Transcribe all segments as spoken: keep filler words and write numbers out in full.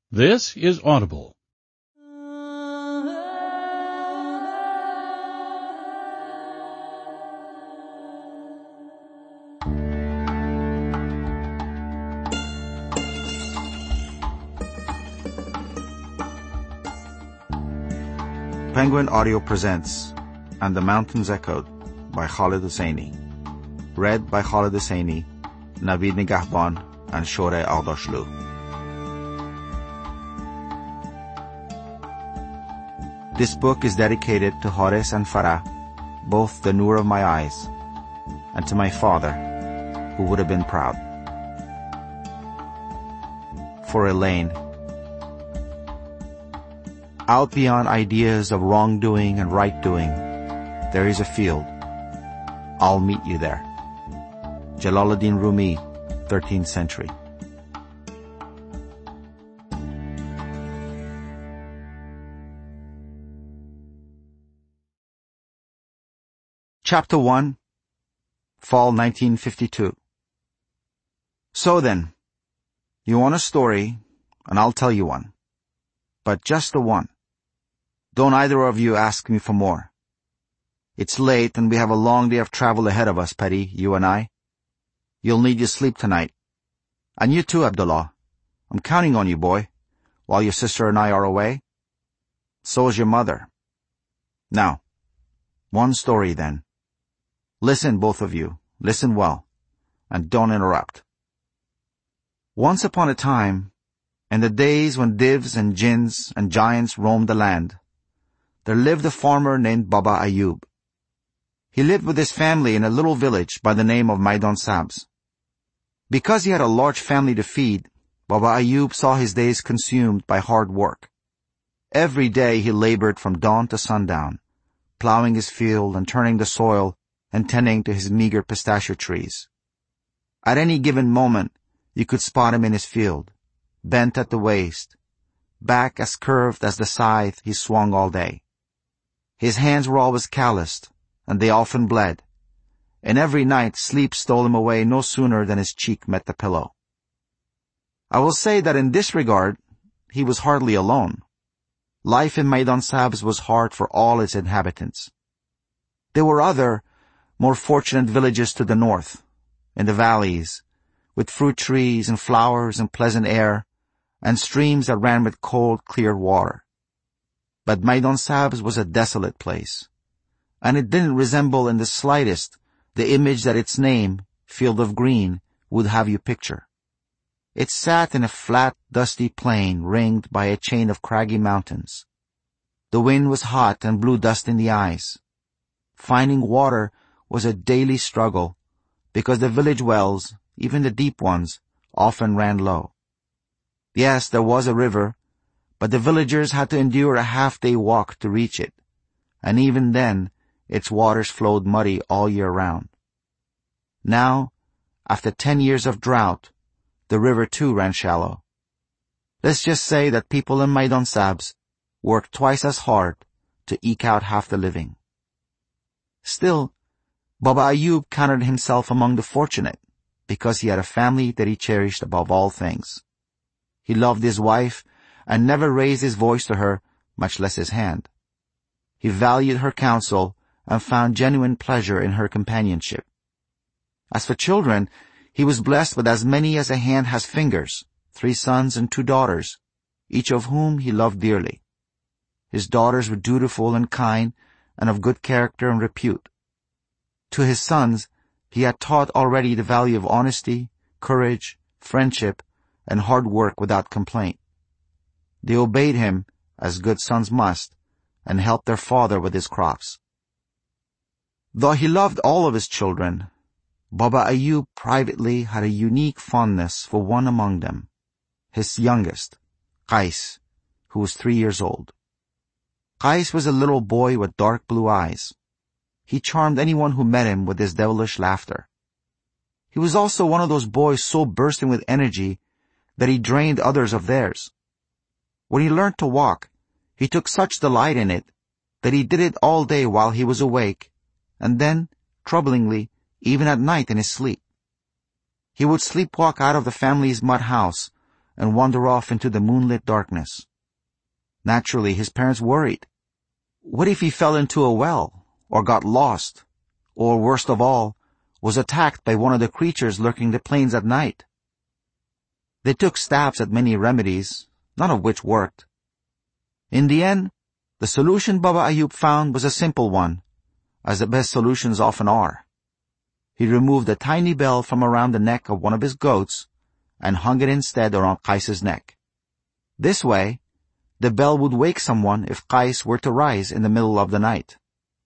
This is Audible. Penguin Audio presents And the Mountains Echoed by Khaled Hosseini. Read by Khaled Hosseini, Navid Nigahban, and Shoreh Aghdashlu. This book is dedicated to Horace and Farah, both the Noor of my eyes, and to my father, who would have been proud. For Elaine. Out beyond ideas of wrongdoing and right-doing, there is a field. I'll meet you there. Jalaluddin Rumi, thirteenth century. Chapter one, Fall nineteen fifty-two. So then, you want a story, and I'll tell you one. But just the one. Don't either of you ask me for more. It's late and we have a long day of travel ahead of us, Petty, you and I. You'll need your sleep tonight. And you too, Abdullah. I'm counting on you, boy, while your sister and I are away. So is your mother. Now, one story then. Listen, both of you. Listen well. And don't interrupt. Once upon a time, in the days when divs and jinns and giants roamed the land, there lived a farmer named Baba Ayub. He lived with his family in a little village by the name of Maidan Sabz. Because he had a large family to feed, Baba Ayub saw his days consumed by hard work. Every day he labored from dawn to sundown, plowing his field and turning the soil and tending to his meager pistachio trees. At any given moment, you could spot him in his field, bent at the waist, back as curved as the scythe he swung all day. His hands were always calloused, and they often bled, and every night sleep stole him away no sooner than his cheek met the pillow. I will say that in this regard, he was hardly alone. Life in Maidan Sabz was hard for all its inhabitants. There were other, more fortunate villages to the north, in the valleys, with fruit trees and flowers and pleasant air, and streams that ran with cold, clear water. But Maidan Sabz was a desolate place, and it didn't resemble in the slightest the image that its name, Field of Green, would have you picture. It sat in a flat, dusty plain ringed by a chain of craggy mountains. The wind was hot and blew dust in the eyes. Finding water was a daily struggle, because the village wells, even the deep ones, often ran low. Yes, there was a river, but the villagers had to endure a half-day walk to reach it, and even then, its waters flowed muddy all year round. Now, after ten years of drought, the river too ran shallow. Let's just say that people in Maidan Sabz worked twice as hard to eke out half the living. Still, Baba Ayub counted himself among the fortunate, because he had a family that he cherished above all things. He loved his wife and never raised his voice to her, much less his hand. He valued her counsel and found genuine pleasure in her companionship. As for children, he was blessed with as many as a hand has fingers, three sons and two daughters, each of whom he loved dearly. His daughters were dutiful and kind and of good character and repute. To his sons, he had taught already the value of honesty, courage, friendship, and hard work without complaint. They obeyed him, as good sons must, and helped their father with his crops. Though he loved all of his children, Baba Ayub privately had a unique fondness for one among them, his youngest, Qais, who was three years old. Qais was a little boy with dark blue eyes. He charmed anyone who met him with his devilish laughter. He was also one of those boys so bursting with energy that he drained others of theirs. When he learned to walk, he took such delight in it that he did it all day while he was awake, and then, troublingly, even at night in his sleep. He would sleepwalk out of the family's mud house and wander off into the moonlit darkness. Naturally, his parents worried. What if he fell into a well, or got lost, or worst of all, was attacked by one of the creatures lurking the plains at night? They took stabs at many remedies, none of which worked. In the end, the solution Baba Ayub found was a simple one, as the best solutions often are. He removed a tiny bell from around the neck of one of his goats and hung it instead around Qais's neck. This way, the bell would wake someone if Qais were to rise in the middle of the night.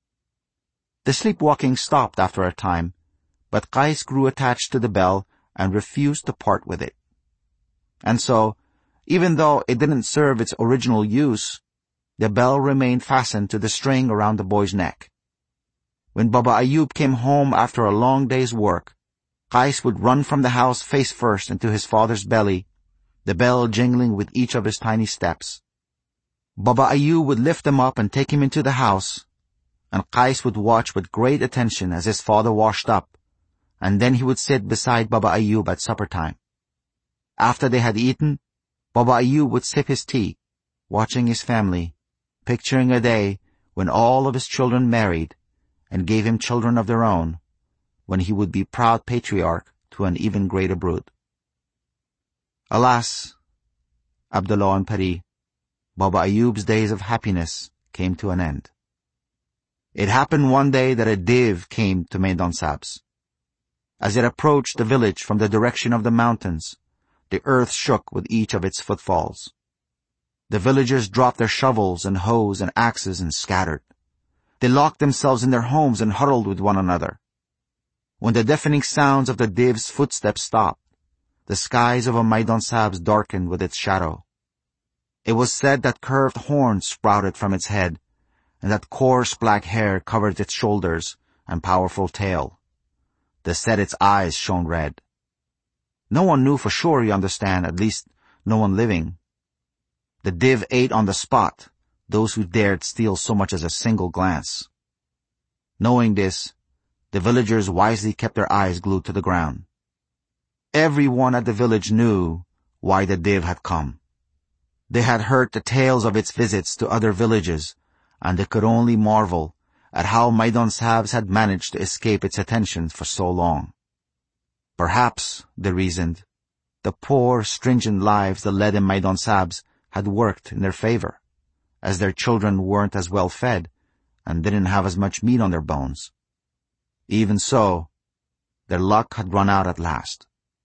The sleepwalking stopped after a time, but Qais grew attached to the bell and refused to part with it. And so, even though it didn't serve its original use, the bell remained fastened to the string around the boy's neck. When Baba Ayub came home after a long day's work, Qais would run from the house face first into his father's belly, the bell jingling with each of his tiny steps. Baba Ayub would lift him up and take him into the house, and Qais would watch with great attention as his father washed up, and then he would sit beside Baba Ayub at supper time. After they had eaten, Baba Ayub would sip his tea, watching his family, picturing a day when all of his children married and gave him children of their own, when he would be proud patriarch to an even greater brood. Alas, Abdullah and Pari, Baba Ayub's days of happiness came to an end. It happened one day that a div came to Maidan Sabs. As it approached the village from the direction of the mountains, the earth shook with each of its footfalls. The villagers dropped their shovels and hoes and axes and scattered. They locked themselves in their homes and huddled with one another. When the deafening sounds of the div's footsteps stopped, the skies of Maidan Sabs darkened with its shadow. It was said that curved horns sprouted from its head, and that coarse black hair covered its shoulders and powerful tail. They said its eyes shone red. No one knew for sure, you understand, at least no one living. The div ate on the spot those who dared steal so much as a single glance. Knowing this, the villagers wisely kept their eyes glued to the ground. Everyone at the village knew why the div had come. They had heard the tales of its visits to other villages, and they could only marvel at how Maidan Sabs had managed to escape its attention for so long. Perhaps, they reasoned, the poor, stringent lives that led in Maidan Sabs had worked in their favor, as their children weren't as well fed and didn't have as much meat on their bones. Even so, their luck had run out at last.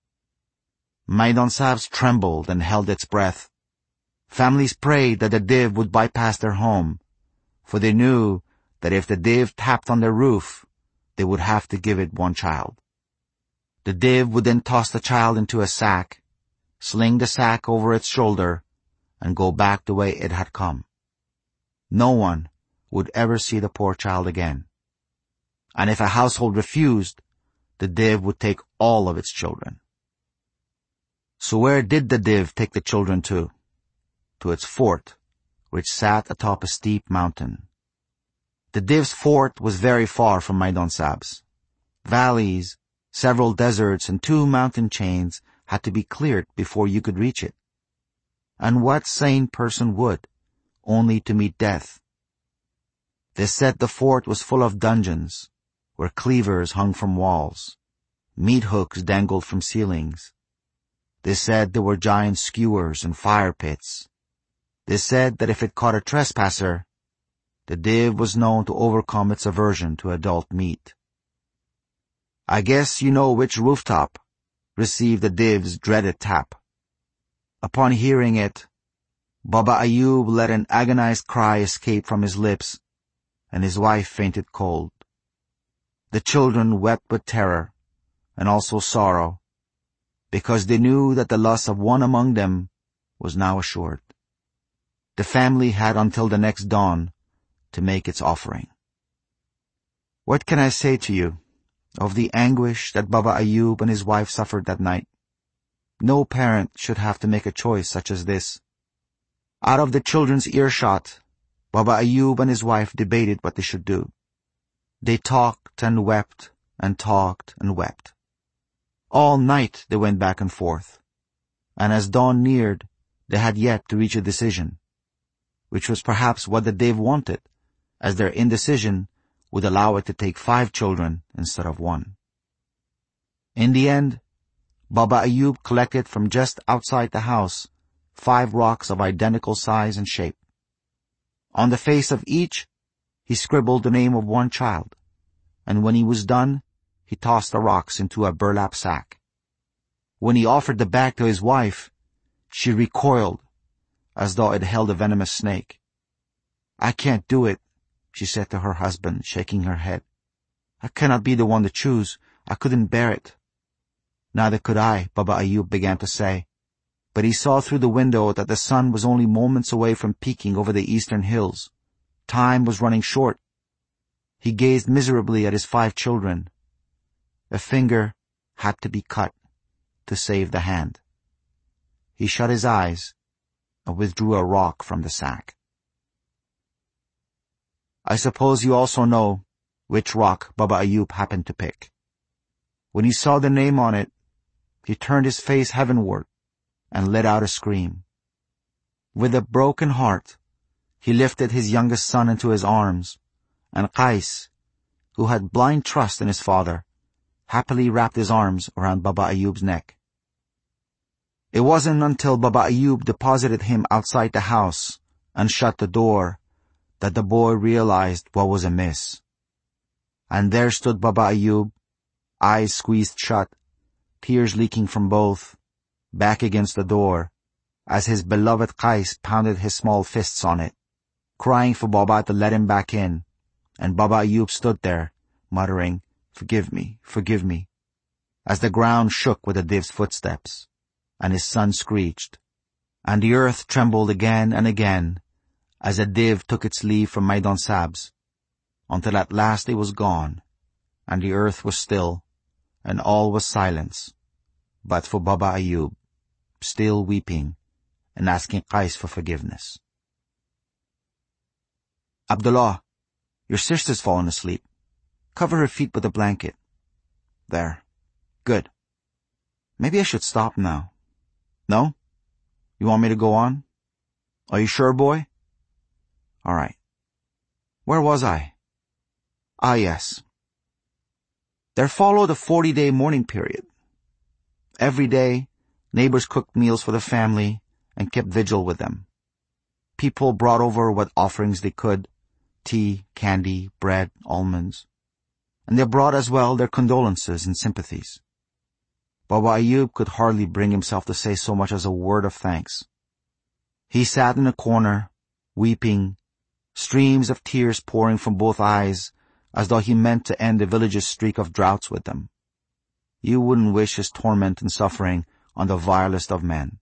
Maidan Sabs trembled and held its breath. Families prayed that the div would bypass their home, for they knew that if the div tapped on their roof, they would have to give it one child. The div would then toss the child into a sack, sling the sack over its shoulder, and go back the way it had come. No one would ever see the poor child again. And if a household refused, the div would take all of its children. So where did the div take the children to? To its fort, which sat atop a steep mountain. The div's fort was very far from Maidan Sabs. Valleys, several deserts, and two mountain chains had to be cleared before you could reach it. And what sane person would, only to meet death? They said the fort was full of dungeons, where cleavers hung from walls, meat hooks dangled from ceilings. They said there were giant skewers and fire pits. They said that if it caught a trespasser, the div was known to overcome its aversion to adult meat. I guess you know which rooftop received the div's dreaded tap. Upon hearing it, Baba Ayub let an agonized cry escape from his lips, and his wife fainted cold. The children wept with terror, and also sorrow, because they knew that the loss of one among them was now assured. The family had until the next dawn to make its offering. What can I say to you of the anguish that Baba Ayub and his wife suffered that night? No parent should have to make a choice such as this. Out of the children's earshot, Baba Ayub and his wife debated what they should do. They talked and wept and talked and wept. All night they went back and forth. and as dawn neared, they had yet to reach a decision, which was perhaps what the Dev wanted, as their indecision would allow it to take five children instead of one. In the end, Baba Ayub collected from just outside the house five rocks of identical size and shape. On the face of each, he scribbled the name of one child, and when he was done, he tossed the rocks into a burlap sack. When he offered the bag to his wife, she recoiled as though it held a venomous snake. "I can't do it," she said to her husband, shaking her head. "I cannot be the one to choose. I couldn't bear it." "Neither could I," Baba Ayub began to say, but he saw through the window that the sun was only moments away from peaking over the eastern hills. Time was running short. He gazed miserably at his five children. A finger had to be cut to save the hand. He shut his eyes and withdrew a rock from the sack. I suppose you also know which rock Baba Ayub happened to pick. When he saw the name on it, he turned his face heavenward and let out a scream. With a broken heart, he lifted his youngest son into his arms, and Qais, who had blind trust in his father, happily wrapped his arms around Baba Ayub's neck. It wasn't until Baba Ayub deposited him outside the house and shut the door that the boy realized what was amiss. And there stood Baba Ayub, eyes squeezed shut, tears leaking from both, back against the door, as his beloved Qais pounded his small fists on it, crying for Baba to let him back in, and Baba Ayub stood there, muttering, "Forgive me, forgive me," as the ground shook with the Dev's footsteps, and his son screeched, and the earth trembled again and again, as the Dev took its leave from Maidan Sabz, until at last it was gone, and the earth was still, and all was silence, but for Baba Ayub, still weeping and asking Qais for forgiveness. "Abdullah, your sister's fallen asleep. Cover her feet with a blanket. There. Good. Maybe I should stop now. No? You want me to go on? Are you sure, boy? All right. Where was I? Ah, yes. There followed a forty-day mourning period. Every day, neighbors cooked meals for the family and kept vigil with them. People brought over what offerings they could, tea, candy, bread, almonds. And they brought as well their condolences and sympathies. Baba Ayub could hardly bring himself to say so much as a word of thanks. He sat in a corner, weeping, streams of tears pouring from both eyes, as though he meant to end the village's streak of droughts with them. You wouldn't wish his torment and suffering on the vilest of men.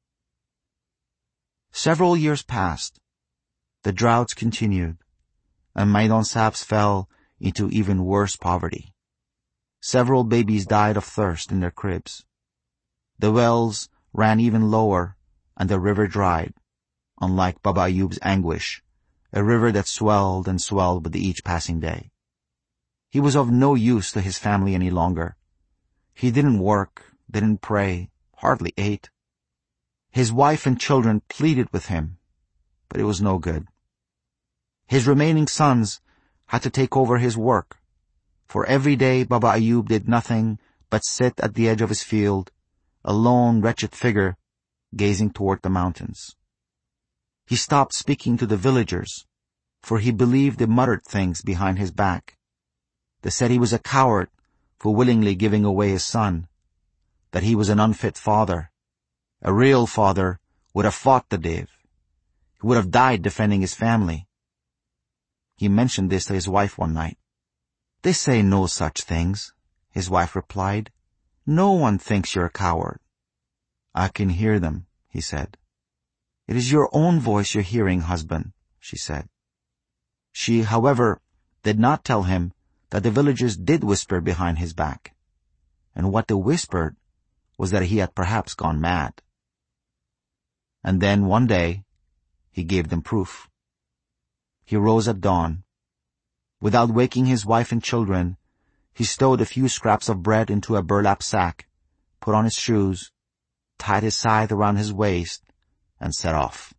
Several years passed. The droughts continued, and Maidan Sabz fell into even worse poverty. Several babies died of thirst in their cribs. The wells ran even lower, and the river dried, unlike Baba Ayub's anguish, a river that swelled and swelled with each passing day. He was of no use to his family any longer. He didn't work, didn't pray, hardly ate. His wife and children pleaded with him, but it was no good. His remaining sons had to take over his work, for every day Baba Ayub did nothing but sit at the edge of his field, a lone, wretched figure, gazing toward the mountains. He stopped speaking to the villagers, for he believed they muttered things behind his back. They said he was a coward for willingly giving away his son, that he was an unfit father. A real father would have fought the Dev. He would have died defending his family. He mentioned this to his wife one night. "They say no such things," his wife replied. "No one thinks you're a coward." "I can hear them," he said. "It is your own voice you're hearing, husband," she said. She, however, did not tell him that the villagers did whisper behind his back, and what they whispered was that he had perhaps gone mad. And then one day, he gave them proof. He rose at dawn. Without waking his wife and children, he stowed a few scraps of bread into a burlap sack, put on his shoes, tied his scythe around his waist and set off.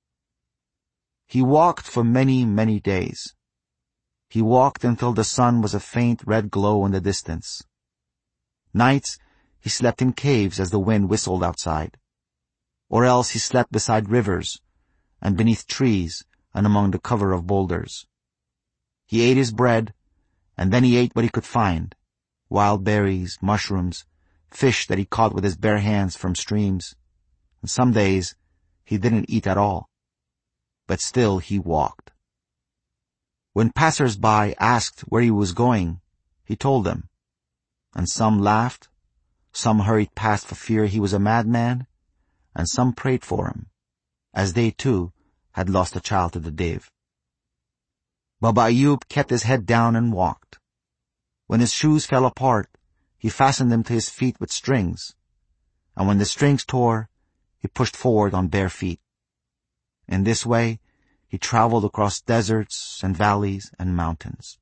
He walked for many, many days. He walked until the sun was a faint red glow in the distance. Nights, he slept in caves as the wind whistled outside. Or else he slept beside rivers and beneath trees and among the cover of boulders. He ate his bread, and then he ate what he could find, wild berries, mushrooms, fish that he caught with his bare hands from streams. And some days he didn't eat at all. But still he walked. When passers-by asked where he was going, he told them. And some laughed, some hurried past for fear he was a madman, and some prayed for him, as they too had lost a child to the Dev. Baba Ayub kept his head down and walked. When his shoes fell apart, he fastened them to his feet with strings, and when the strings tore, he pushed forward on bare feet. In this way, he traveled across deserts and valleys and mountains.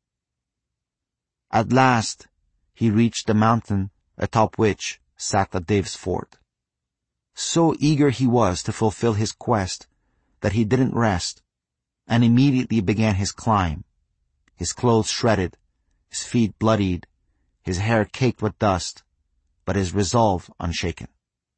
At last, he reached the mountain atop which sat the Dev's fort. So eager he was to fulfill his quest that he didn't rest, and immediately began his climb, his clothes shredded, his feet bloodied, his hair caked with dust, but his resolve unshaken.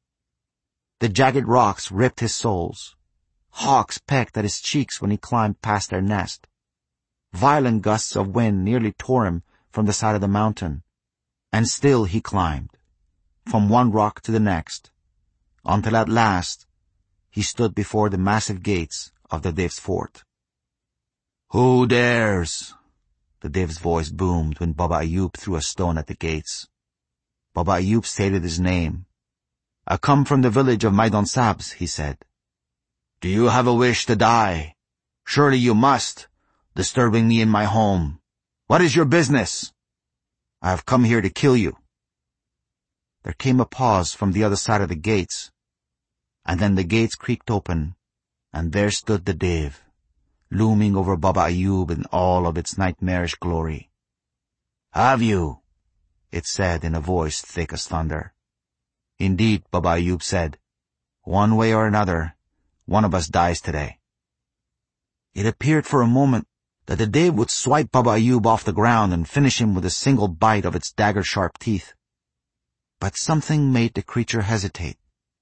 The jagged rocks ripped his soles. Hawks pecked at his cheeks when he climbed past their nest. Violent gusts of wind nearly tore him from the side of the mountain, and still he climbed, from one rock to the next, until at last he stood before the massive gates of the Dev's fort. "Who dares?" the Dev's voice boomed when Baba Ayub threw a stone at the gates. Baba Ayub stated his name. "I come from the village of Maidan Sabz," he said. "Do you have a wish to die? Surely you must, disturbing me in my home. What is your business?" "I have come here to kill you." There came a pause from the other side of the gates, and then the gates creaked open, and there stood the Dev, looming over Baba Ayub in all of its nightmarish glory. "Have you?" it said in a voice thick as thunder. "Indeed," Baba Ayub said. "One way or another, one of us dies today." It appeared for a moment that the Dev would swipe Baba Ayub off the ground and finish him with a single bite of its dagger-sharp teeth. But something made the creature hesitate.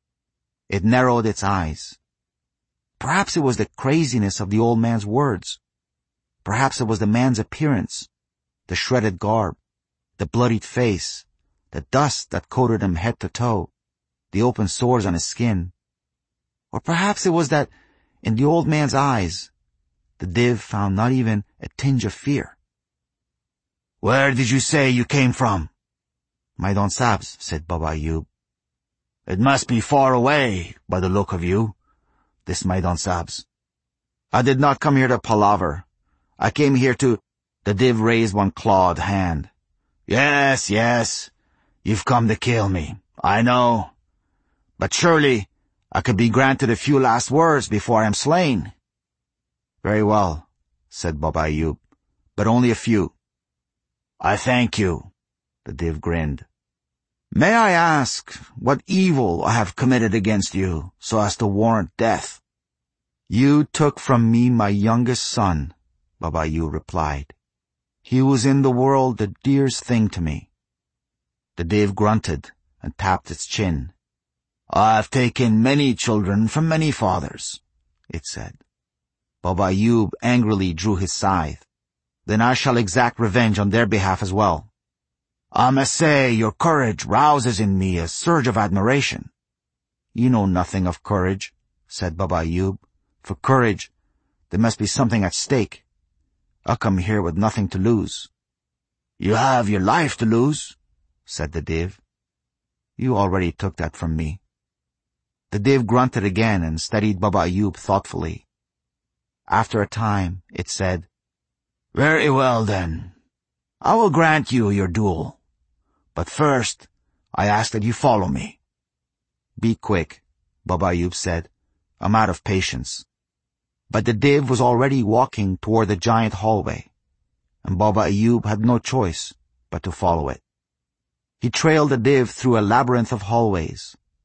It narrowed its eyes. Perhaps it was the craziness of the old man's words. Perhaps it was the man's appearance, the shredded garb, the bloodied face, the dust that coated him head to toe, the open sores on his skin. Or perhaps it was that, in the old man's eyes, the Dev found not even a tinge of fear. "Where did you say you came from?" "Maidan Sabz," said Baba Ayub. "It must be far away, by the look of you, this Maidan Sabz." "I did not come here to palaver. I came here to—" The Dev raised one clawed hand. "Yes, yes, you've come to kill me, I know. But surely I could be granted a few last words before I am slain." "Very well," said Baba Ayub, "but only a few." "I thank you," the Dev grinned. "May I ask what evil I have committed against you so as to warrant death?" "You took from me my youngest son," Baba Ayub replied. "He was in the world the dearest thing to me." The Dev grunted and tapped its chin. "I've taken many children from many fathers," it said. Baba Ayub angrily drew his scythe. "Then I shall exact revenge on their behalf as well." "I must say your courage rouses in me a surge of admiration." "You know nothing of courage," said Baba Ayub. "For courage, there must be something at stake. I come here with nothing to lose." "You have your life to lose," said the Dev. "You already took that from me." The Dev grunted again and studied Baba Ayub thoughtfully. After a time, it said, "Very well then. I will grant you your duel. But first, I ask that you follow me." "Be quick," Baba Ayub said. "I'm out of patience." But the Dev was already walking toward the giant hallway, and Baba Ayub had no choice but to follow it. He trailed the Dev through a labyrinth of hallways.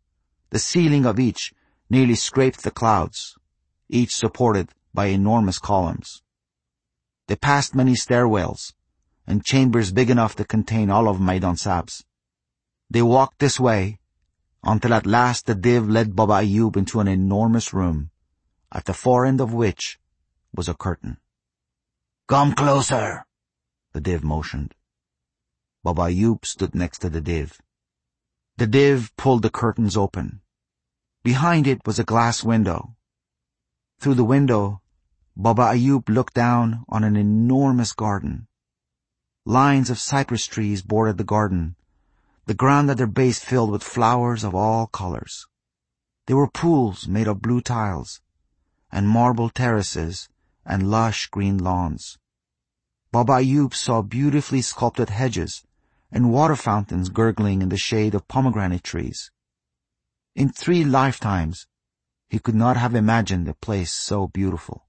The ceiling of each nearly scraped the clouds, each supported by enormous columns. They passed many stairwells and chambers big enough to contain all of Maidan Sabs. They walked this way until at last the Div led Baba Ayub into an enormous room, at the far end of which was a curtain. "Come closer," the Div motioned. Baba Ayub stood next to the Div. The Div pulled the curtains open. Behind it was a glass window. Through the window, Baba Ayub looked down on an enormous garden. Lines of cypress trees bordered the garden, the ground at their base filled with flowers of all colors. There were pools made of blue tiles, and marble terraces, and lush green lawns. Baba Ayub saw beautifully sculpted hedges and water fountains gurgling in the shade of pomegranate trees. In three lifetimes, he could not have imagined a place so beautiful.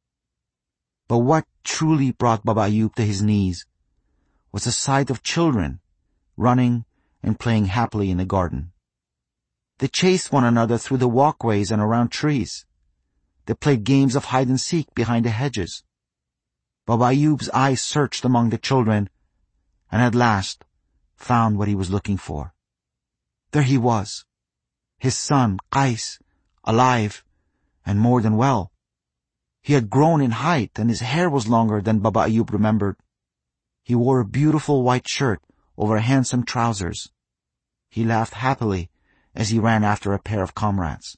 But what truly brought Baba Ayub to his knees was the sight of children running and playing happily in the garden. They chased one another through the walkways and around trees. They played games of hide-and-seek behind the hedges. Baba Ayub's eyes searched among the children, and at last found what he was looking for. There he was, his son, Qais, alive, and more than well. He had grown in height, and his hair was longer than Baba Ayub remembered. He wore a beautiful white shirt over handsome trousers. He laughed happily as he ran after a pair of comrades.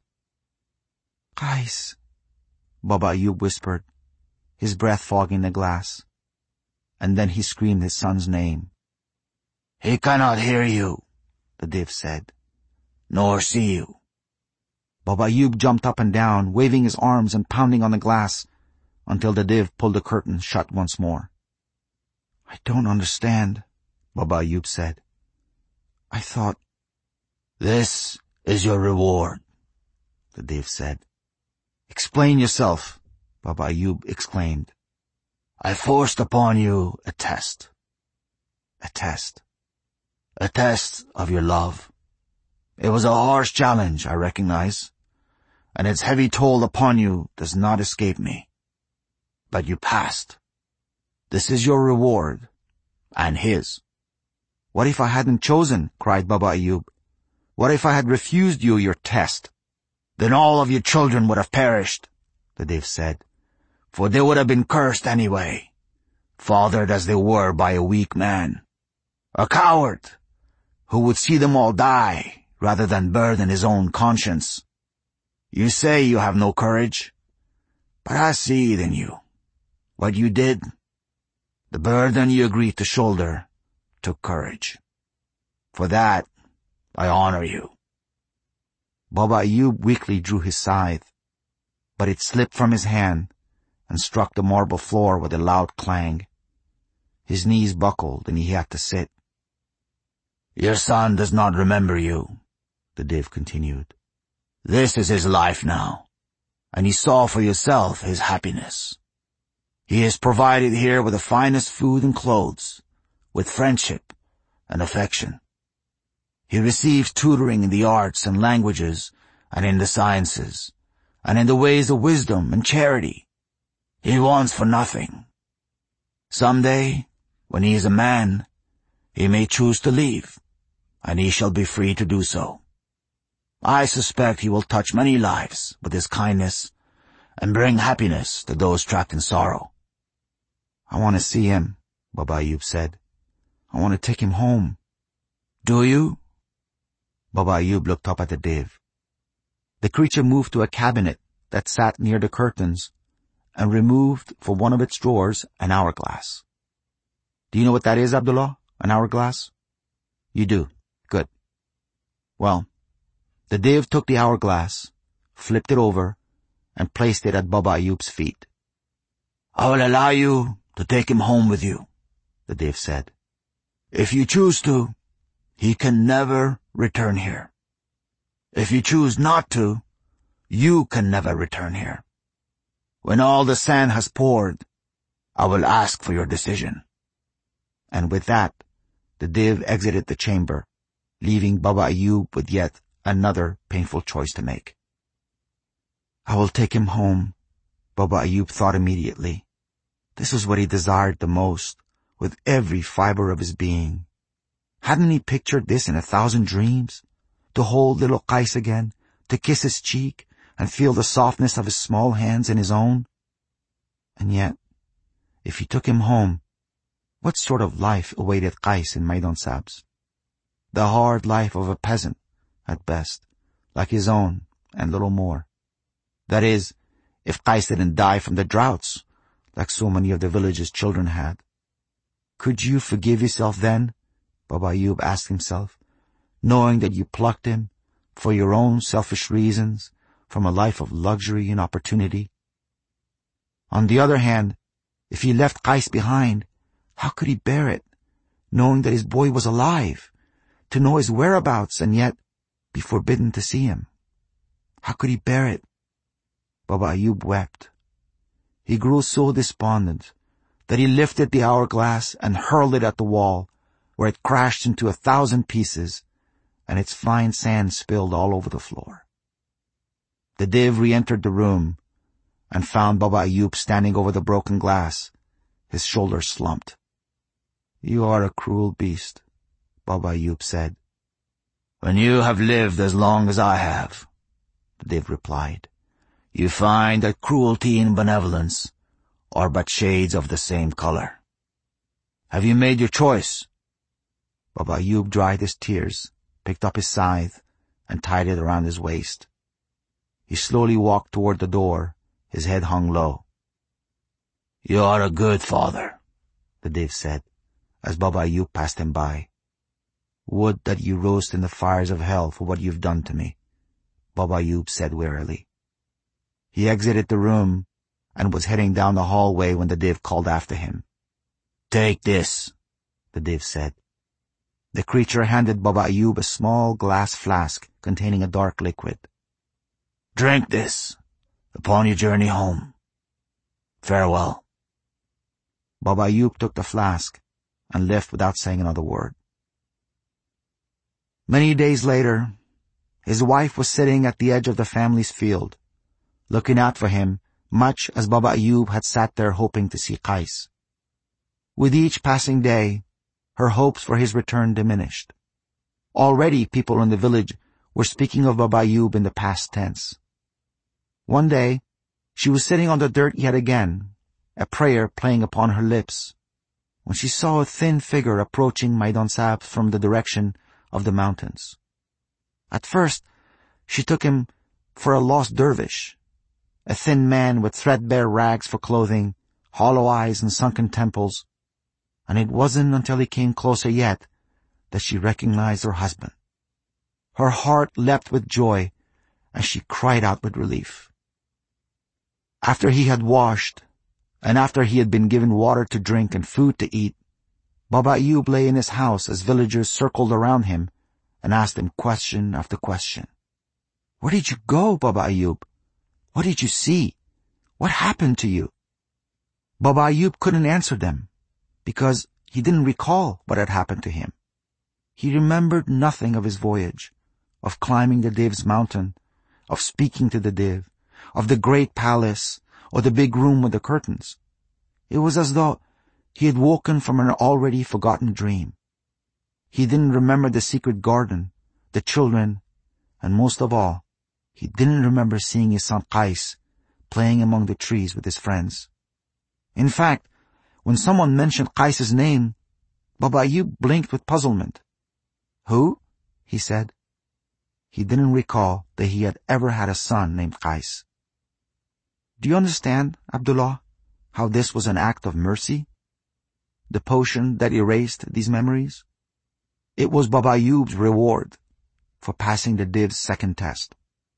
"Qais," Baba Ayub whispered, his breath fogging the glass. And then he screamed his son's name. "He cannot hear you," the Div said, "nor see you." Baba Ayub jumped up and down, waving his arms and pounding on the glass, until the Div pulled the curtain shut once more. "I don't understand," Baba Ayub said. "I thought—" "This is your reward," the Div said. "Explain yourself," Baba Ayub exclaimed. "I forced upon you a test." "A test?" "A test of your love. It was a harsh challenge, I recognize, and its heavy toll upon you does not escape me. But you passed. This is your reward, and his." "What if I hadn't chosen?" cried Baba Ayub. "What if I had refused you your test?" "Then all of your children would have perished," the Div said, "for they would have been cursed anyway, fathered as they were by a weak man, a coward, who would see them all die rather than burden his own conscience. You say you have no courage, but I see it in you. What you did, the burden you agreed to shoulder, took courage. For that, I honor you." Baba Ayub weakly drew his scythe, but it slipped from his hand and struck the marble floor with a loud clang. His knees buckled and he had to sit. "Your son does not remember you," the Div continued. "This is his life now, and he saw for yourself his happiness. He is provided here with the finest food and clothes, with friendship and affection. He receives tutoring in the arts and languages and in the sciences, and in the ways of wisdom and charity. He wants for nothing. Someday, when he is a man, he may choose to leave, and he shall be free to do so. I suspect he will touch many lives with his kindness and bring happiness to those trapped in sorrow." "I want to see him," Baba Ayub said. "I want to take him home." "Do you?" Baba Ayub looked up at the Div. The creature moved to a cabinet that sat near the curtains and removed from one of its drawers an hourglass. "Do you know what that is, Abdullah? An hourglass?" "You do. Good. Well, the Div took the hourglass, flipped it over, and placed it at Baba Ayub's feet. "I will allow you to take him home with you," the Div said. "If you choose to, he can never return here. If you choose not to, you can never return here. When all the sand has poured, I will ask for your decision." And with that, the Div exited the chamber, leaving Baba Ayub with yet another painful choice to make. I will take him home, Baba Ayub thought immediately. This was what he desired the most, with every fiber of his being. Hadn't he pictured this in a thousand dreams? To hold little Qais again, to kiss his cheek, and feel the softness of his small hands in his own? And yet, if he took him home, what sort of life awaited Qais in Maidan Sabz? The hard life of a peasant, at best, like his own, and little more. That is, if Qais didn't die from the droughts, like so many of the village's children had. Could you forgive yourself then, Baba Ayub asked himself, knowing that you plucked him, for your own selfish reasons, from a life of luxury and opportunity? On the other hand, if he left Qais behind, how could he bear it, knowing that his boy was alive, to know his whereabouts and yet be forbidden to see him? How could he bear it? Baba Ayub wept. He grew so despondent that he lifted the hourglass and hurled it at the wall, where it crashed into a thousand pieces, and its fine sand spilled all over the floor. The Div re-entered the room and found Baba Ayub standing over the broken glass, his shoulders slumped. "You are a cruel beast," Baba Ayub said. "When you have lived as long as I have," the Div replied, "you find that cruelty and benevolence are but shades of the same color. Have you made your choice?" Baba Ayub dried his tears, picked up his scythe, and tied it around his waist. He slowly walked toward the door, his head hung low. "You are a good father," the Div said, as Baba Ayub passed him by. "Would that you roast in the fires of hell for what you've done to me," Baba Ayub said wearily. He exited the room and was heading down the hallway when the Div called after him. "Take this," the Div said. The creature handed Baba Ayub a small glass flask containing a dark liquid. "Drink this upon your journey home. Farewell." Baba Ayub took the flask and left without saying another word. Many days later, his wife was sitting at the edge of the family's field, looking out for him, much as Baba Ayub had sat there hoping to see Qais. With each passing day, her hopes for his return diminished. Already people in the village were speaking of Baba Ayub in the past tense. One day, she was sitting on the dirt yet again, a prayer playing upon her lips, when she saw a thin figure approaching Maidan Sabz from the direction of the mountains. At first, she took him for a lost dervish, a thin man with threadbare rags for clothing, hollow eyes and sunken temples, and it wasn't until he came closer yet that she recognized her husband. Her heart leapt with joy, and she cried out with relief. After he had washed, and after he had been given water to drink and food to eat, Baba Ayub lay in his house as villagers circled around him and asked him question after question. "Where did you go, Baba Ayub? What did you see? What happened to you?" Baba Ayub couldn't answer them, because he didn't recall what had happened to him. He remembered nothing of his voyage, of climbing the Div's mountain, of speaking to the Div, of the great palace, or the big room with the curtains. It was as though he had woken from an already forgotten dream. He didn't remember the secret garden, the children, and most of all, he didn't remember seeing his son Qais playing among the trees with his friends. In fact, when someone mentioned Qais's name, Baba Ayub blinked with puzzlement. "Who?" he said. He didn't recall that he had ever had a son named Qais. Do you understand, Abdullah, how this was an act of mercy? The potion that erased these memories? It was Baba Ayub's reward for passing the Div's second test.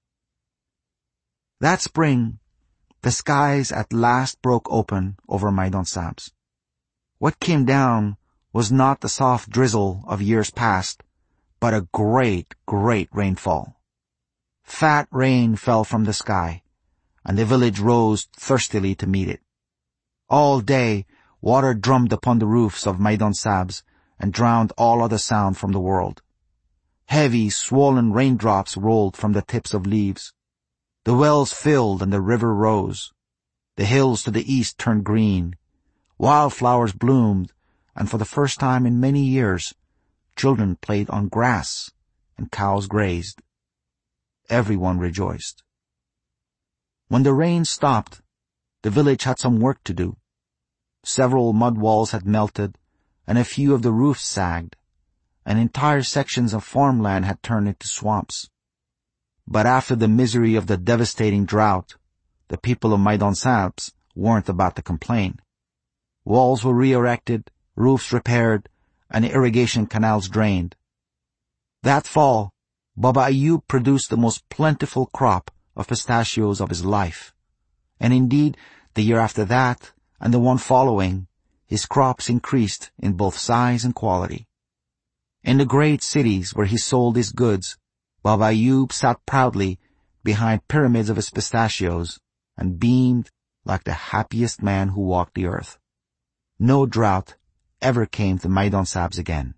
That spring, the skies at last broke open over Maidan Sabz. What came down was not the soft drizzle of years past, but a great, great rainfall. Fat rain fell from the sky, and the village rose thirstily to meet it. All day, water drummed upon the roofs of Maidan Sabz and drowned all other sound from the world. Heavy, swollen raindrops rolled from the tips of leaves. The wells filled and the river rose. The hills to the east turned green. Wildflowers bloomed, and for the first time in many years, children played on grass and cows grazed. Everyone rejoiced. When the rain stopped, the village had some work to do. Several mud walls had melted, and a few of the roofs sagged, and entire sections of farmland had turned into swamps. But after the misery of the devastating drought, the people of Maidon-Sabs weren't about to complain. Walls were re-erected, roofs repaired, and irrigation canals drained. That fall, Baba Ayub produced the most plentiful crop of pistachios of his life. And indeed, the year after that, and the one following, his crops increased in both size and quality. In the great cities where he sold his goods, Baba Ayub sat proudly behind pyramids of his pistachios and beamed like the happiest man who walked the earth. No drought ever came to Maidon-Sabs again.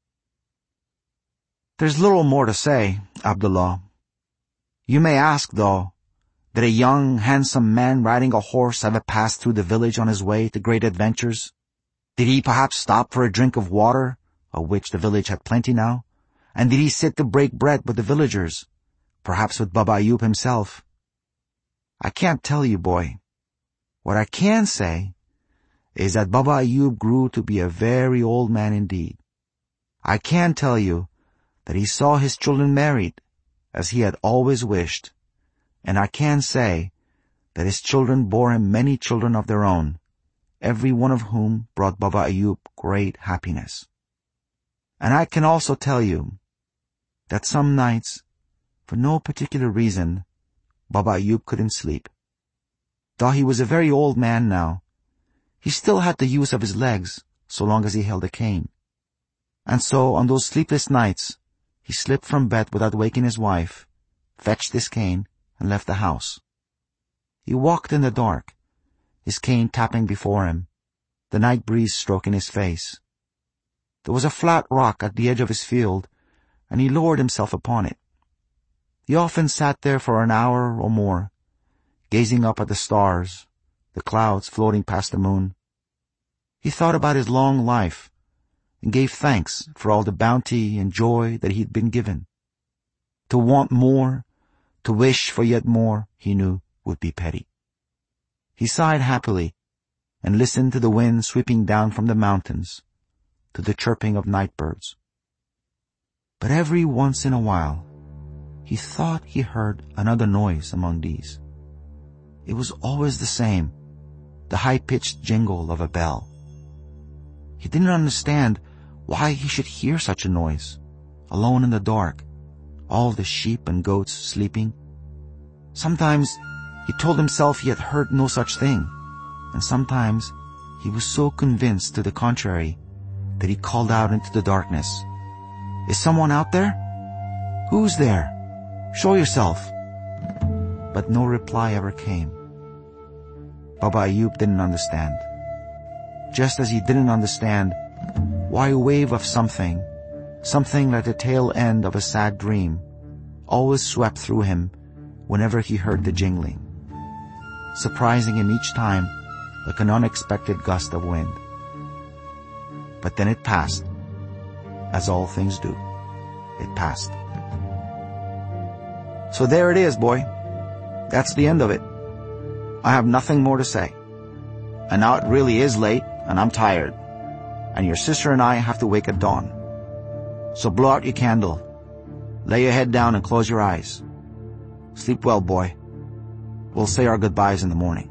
There's little more to say, Abdullah. You may ask, though, did a young, handsome man riding a horse ever pass through the village on his way to great adventures? Did he perhaps stop for a drink of water, of which the village had plenty now? And did he sit to break bread with the villagers, perhaps with Baba Ayub himself? I can't tell you, boy. What I can say is that Baba Ayub grew to be a very old man indeed. I can tell you that he saw his children married, as he had always wished, and I can say that his children bore him many children of their own, every one of whom brought Baba Ayub great happiness. And I can also tell you that some nights, for no particular reason, Baba Ayub couldn't sleep. Though he was a very old man now, he still had the use of his legs so long as he held a cane. And so on those sleepless nights, he slipped from bed without waking his wife, fetched his cane, and left the house. He walked in the dark, his cane tapping before him, the night breeze stroking his face. There was a flat rock at the edge of his field, and he lowered himself upon it. He often sat there for an hour or more, gazing up at the stars, the clouds floating past the moon. He thought about his long life and gave thanks for all the bounty and joy that he had been given. To want more, to wish for yet more, he knew would be petty. He sighed happily and listened to the wind sweeping down from the mountains, to the chirping of night birds. But every once in a while, he thought he heard another noise among these. It was always the same, the high-pitched jingle of a bell. He didn't understand why he should hear such a noise, alone in the dark, all the sheep and goats sleeping. Sometimes he told himself he had heard no such thing, and sometimes he was so convinced to the contrary that he called out into the darkness, "Is someone out there? Who's there? Show yourself." But no reply ever came. Baba Ayub didn't understand. Just as he didn't understand why a wave of something, something like the tail end of a sad dream, always swept through him whenever he heard the jingling, surprising him each time like an unexpected gust of wind. But then it passed, as all things do. It passed. So there it is, boy. That's the end of it. I have nothing more to say. And now it really is late, and I'm tired. And your sister and I have to wake at dawn. So blow out your candle. Lay your head down and close your eyes. Sleep well, boy. We'll say our goodbyes in the morning.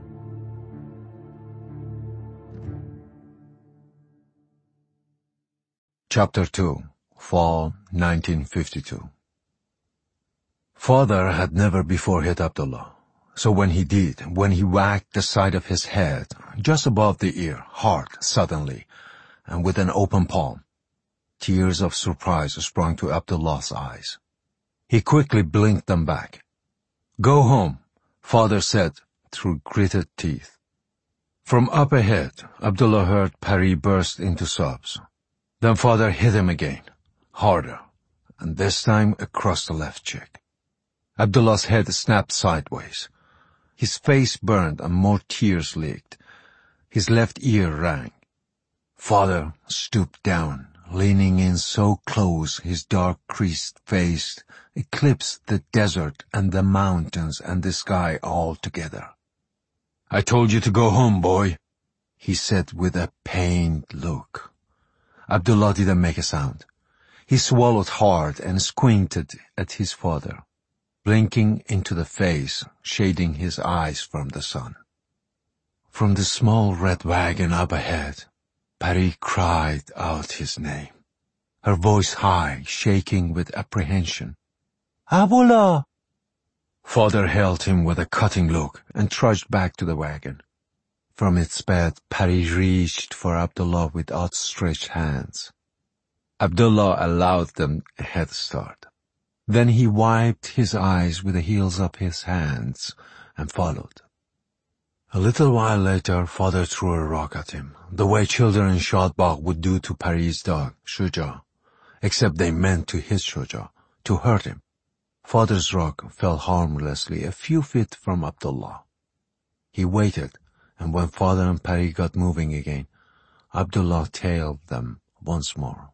Chapter two. Fall nineteen fifty-two. Father had never before hit Abdullah. So when he did, when he whacked the side of his head, just above the ear, hard, suddenly, and with an open palm, tears of surprise sprung to Abdullah's eyes. He quickly blinked them back. "Go home," Father said through gritted teeth. From up ahead, Abdullah heard Pari burst into sobs. Then Father hit him again, harder, and this time across the left cheek. Abdullah's head snapped sideways. His face burned and more tears leaked. His left ear rang. Father stooped down, leaning in so close his dark creased face eclipsed the desert and the mountains and the sky altogether. "I told you to go home, boy," he said with a pained look. Abdullah didn't make a sound. He swallowed hard and squinted at his father, blinking into the face, shading his eyes from the sun. From the small red wagon up ahead, Pari cried out his name, her voice high, shaking with apprehension. "Abdullah!" Father held him with a cutting look and trudged back to the wagon. From its bed, Pari reached for Abdullah with outstretched hands. Abdullah allowed them a head start. Then he wiped his eyes with the heels of his hands and followed. A little while later, Father threw a rock at him, the way children in Shadbagh would do to Pari's dog, Shuja, except they meant to hit Shuja, to hurt him. Father's rock fell harmlessly a few feet from Abdullah. He waited, and when Father and Pari got moving again, Abdullah tailed them once more.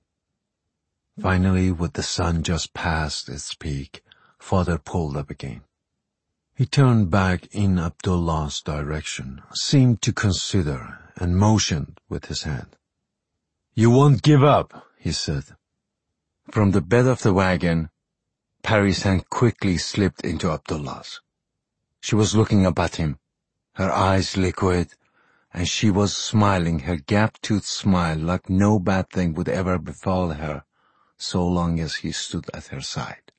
Finally, with the sun just past its peak, Father pulled up again. He turned back in Abdullah's direction, seemed to consider, and motioned with his hand. "You won't give up," he said. From the bed of the wagon, Pari's hand quickly slipped into Abdullah's. She was looking up at him, her eyes liquid, and she was smiling her gap-toothed smile like no bad thing would ever befall her so long as he stood at her side.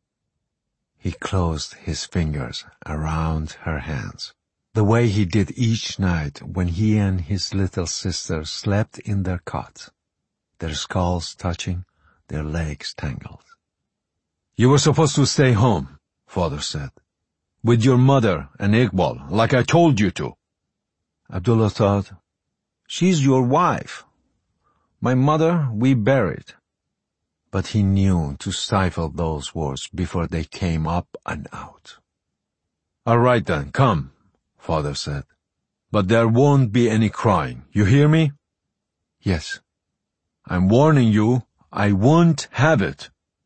He closed his fingers around her hands, the way he did each night when he and his little sister slept in their cot, their skulls touching, their legs tangled. "You were supposed to stay home," Father said, "with your mother and Iqbal, like I told you to." Abdullah thought, "She's your wife. My mother we buried." But he knew to stifle those words before they came up and out. "All right then, come," Father said. "But there won't be any crying. You hear me?" "Yes." "I'm warning you, I won't have it."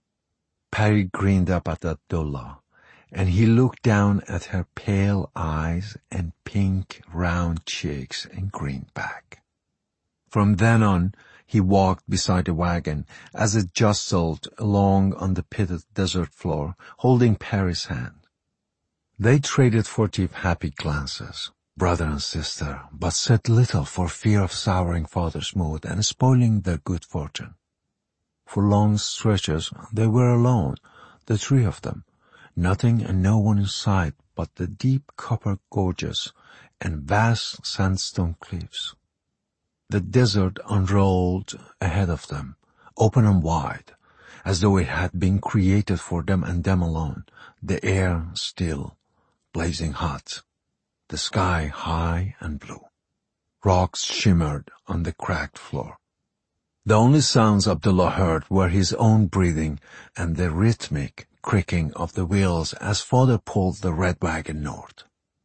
Pari grinned up at Abdullah, and he looked down at her pale eyes and pink, round cheeks and grinned back. From then on, he walked beside the wagon as it jostled along on the pitted desert floor, holding Pari's hand. They traded furtive, happy glances, brother and sister, but said little for fear of souring Father's mood and spoiling their good fortune. For long stretches they were alone, the three of them, nothing and no one in sight but the deep copper gorges and vast sandstone cliffs. The desert unrolled ahead of them, open and wide, as though it had been created for them and them alone, the air still, blazing hot, the sky high and blue. Rocks shimmered on the cracked floor. The only sounds Abdullah heard were his own breathing and the rhythmic creaking of the wheels as Father pulled the red wagon north.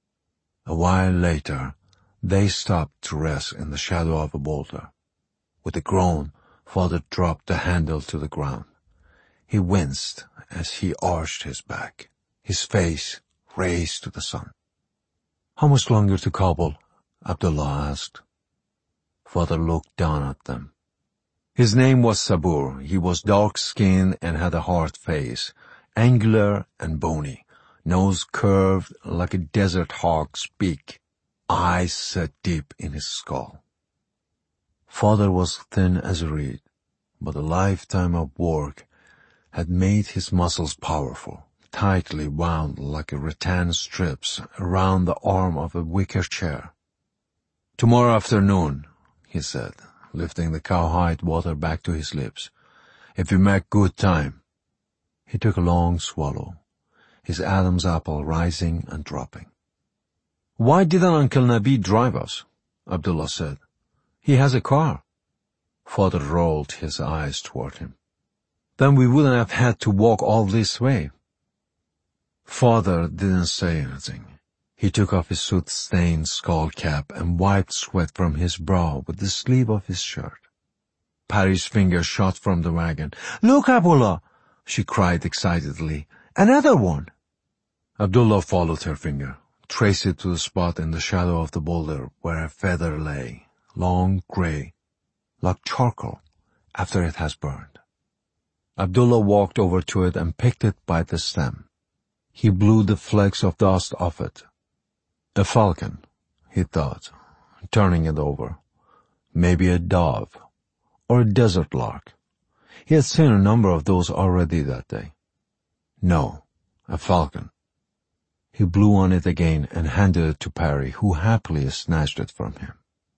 A while later, they stopped to rest in the shadow of a boulder. With a groan, Father dropped the handle to the ground. He winced as he arched his back, his face raised to the sun. "How much longer to Kabul?" Abdullah asked. Father looked down at them. His name was Sabur. He was dark-skinned and had a hard face, angular and bony, nose curved like a desert hawk's beak, eyes set deep in his skull. Father was thin as a reed, but a lifetime of work had made his muscles powerful, tightly wound like rattan strips around the arm of a wicker chair. "Tomorrow afternoon," he said, lifting the cowhide water back to his lips, "if you make good time." He took a long swallow, his Adam's apple rising and dropping. "Why didn't Uncle Nabi drive us?" Abdullah said. "He has a car." Father rolled his eyes toward him. Then we wouldn't have had to walk all this way. Father didn't say anything. He took off his soot-stained skull cap and wiped sweat from his brow with the sleeve of his shirt. Parry's finger shot from the wagon. "Look, Abdullah!" she cried excitedly. "Another one!" Abdullah followed her finger, traced it to the spot in the shadow of the boulder where a feather lay, long gray, like charcoal after it has burned. Abdullah walked over to it and picked it by the stem. He blew the flakes of dust off it. A falcon, he thought, turning it over. Maybe a dove, or a desert lark. He had seen a number of those already that day. No, a falcon. He blew on it again and handed it to Parry, who happily snatched it from him.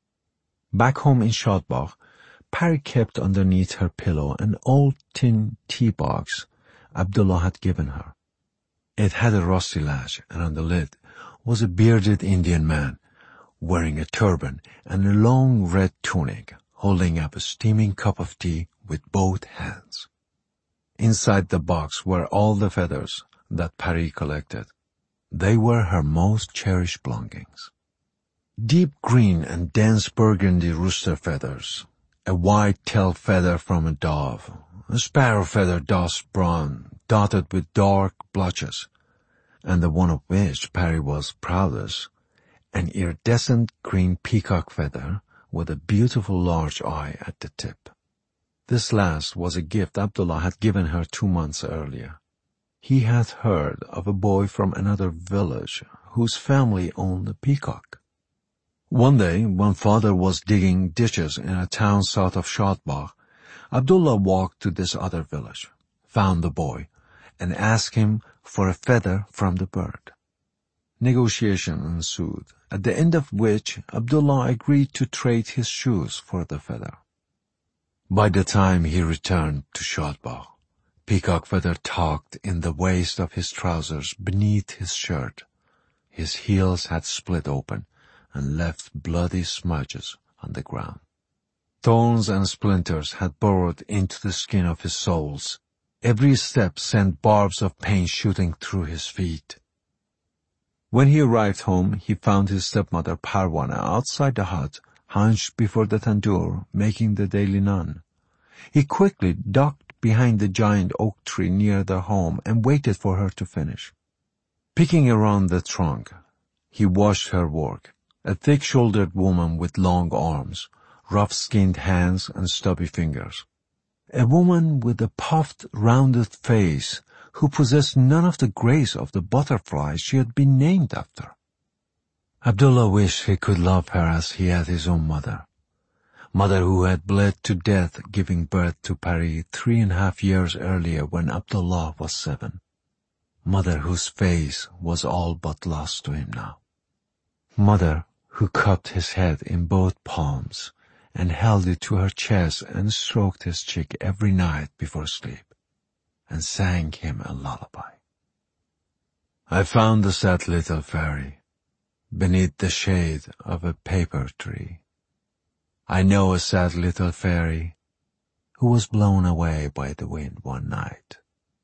Back home in Shadbagh, Parry kept underneath her pillow an old tin tea box Abdullah had given her. It had a rusty latch, and on the lid was a bearded Indian man, wearing a turban and a long red tunic, holding up a steaming cup of tea with both hands. Inside the box were all the feathers that Parry collected. They were her most cherished belongings. Deep green and dense burgundy rooster feathers, a white tail feather from a dove, a sparrow feather dust brown, dotted with dark blotches, and the one of which Parry was proudest, an iridescent green peacock feather with a beautiful large eye at the tip. This last was a gift Abdullah had given her two months earlier. He had heard of a boy from another village whose family owned a peacock. One day, when father was digging ditches in a town south of Shadbagh, Abdullah walked to this other village, found the boy, and asked him for a feather from the bird. Negotiation ensued, at the end of which Abdullah agreed to trade his shoes for the feather. By the time he returned to Shadbagh, peacock feather tucked in the waist of his trousers beneath his shirt. His heels had split open and left bloody smudges on the ground. Thorns and splinters had burrowed into the skin of his soles. Every step sent barbs of pain shooting through his feet. When he arrived home, he found his stepmother Parwana outside the hut, hunched before the tandoor, making the daily naan. He quickly ducked behind the giant oak tree near their home and waited for her to finish. Picking around the trunk, he watched her work, a thick-shouldered woman with long arms, rough-skinned hands and stubby fingers. A woman with a puffed, rounded face who possessed none of the grace of the butterfly she had been named after. Abdullah wished he could love her as he had his own mother. Mother who had bled to death giving birth to Parry three and a half years earlier when Abdullah was seven. Mother whose face was all but lost to him now. Mother who cupped his head in both palms and held it to her chest and stroked his cheek every night before sleep, and sang him a lullaby. I found the sad little fairy beneath the shade of a paper tree. I know a sad little fairy who was blown away by the wind one night.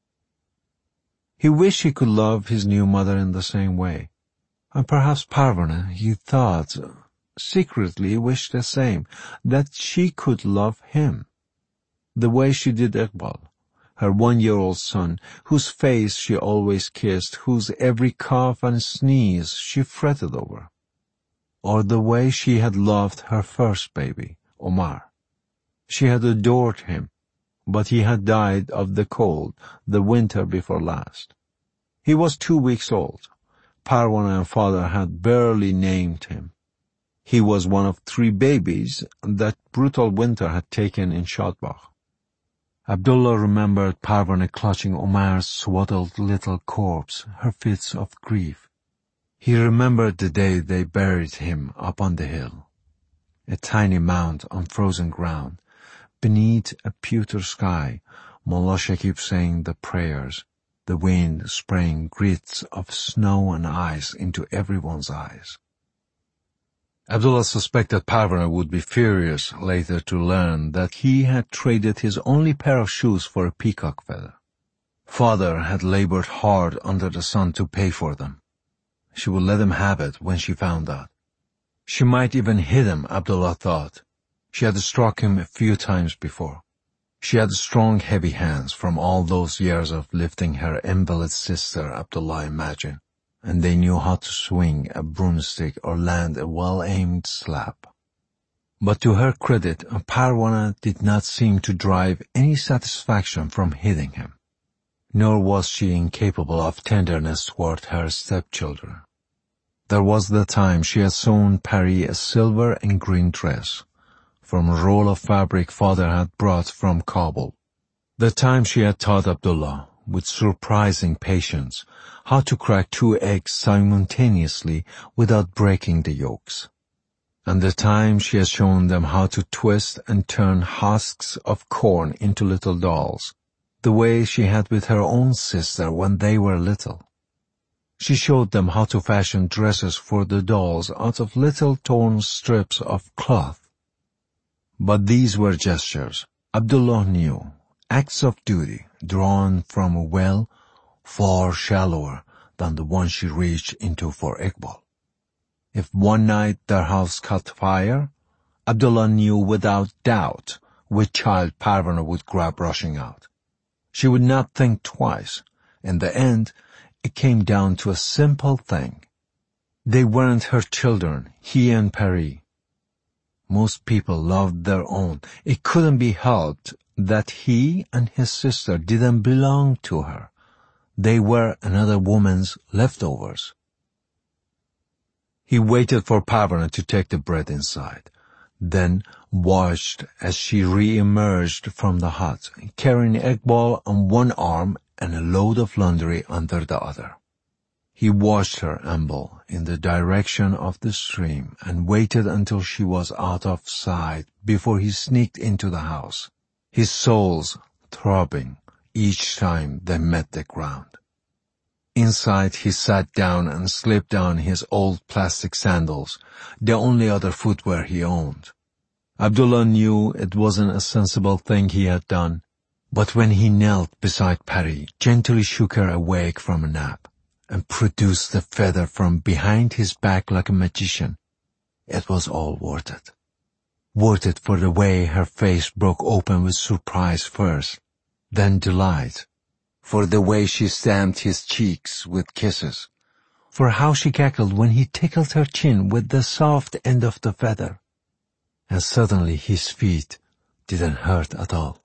He wished he could love his new mother in the same way, and perhaps Parvana, he thought, secretly wished the same, that she could love him, the way she did Iqbal, her one-year-old son, whose face she always kissed, whose every cough and sneeze she fretted over, or the way she had loved her first baby, Omar. She had adored him, but he had died of the cold the winter before last. He was two weeks old. Parwana and father had barely named him. He was one of three babies that brutal winter had taken in Shadbagh. Abdullah remembered Parwana clutching Omar's swaddled little corpse, her fits of grief. He remembered the day they buried him up on the hill, a tiny mound on frozen ground, beneath a pewter sky, Mullah Shakib saying the prayers, the wind spraying grits of snow and ice into everyone's eyes. Abdullah suspected Parvana would be furious later to learn that he had traded his only pair of shoes for a peacock feather. Father had labored hard under the sun to pay for them. She would let him have it when she found out. She might even hit him, Abdullah thought. She had struck him a few times before. She had strong, heavy hands from all those years of lifting her invalid sister, Abdullah imagined, and they knew how to swing a broomstick or land a well-aimed slap. But to her credit, Parvana did not seem to derive any satisfaction from hitting him, nor was she incapable of tenderness toward her stepchildren. There was the time she had sewn Pari a silver and green dress from a roll of fabric father had brought from Kabul. The time she had taught Abdullah, with surprising patience, how to crack two eggs simultaneously without breaking the yolks. And the time she had shown them how to twist and turn husks of corn into little dolls, the way she had with her own sister when they were little. She showed them how to fashion dresses for the dolls out of little torn strips of cloth. But these were gestures, Abdullah knew, acts of duty drawn from a well far shallower than the one she reached into for Iqbal. If one night their house caught fire, Abdullah knew without doubt which child Parvana would grab rushing out. She would not think twice. In the end, it came down to a simple thing. They weren't her children, he and Pari. Most people loved their own. It couldn't be helped that he and his sister didn't belong to her. They were another woman's leftovers. He waited for Parvana to take the bread inside, then watched as she re-emerged from the hut, carrying Iqbal on one arm and a load of laundry under the other. He watched her amble in the direction of the stream and waited until she was out of sight before he sneaked into the house, his soles throbbing each time they met the ground. Inside, he sat down and slipped on his old plastic sandals, the only other footwear he owned. Abdullah knew it wasn't a sensible thing he had done, but when he knelt beside Pari, gently shook her awake from a nap, and produced the feather from behind his back like a magician, it was all worth it. Worth it for the way her face broke open with surprise first, then delight, for the way she stamped his cheeks with kisses, for how she cackled when he tickled her chin with the soft end of the feather, and suddenly his feet didn't hurt at all.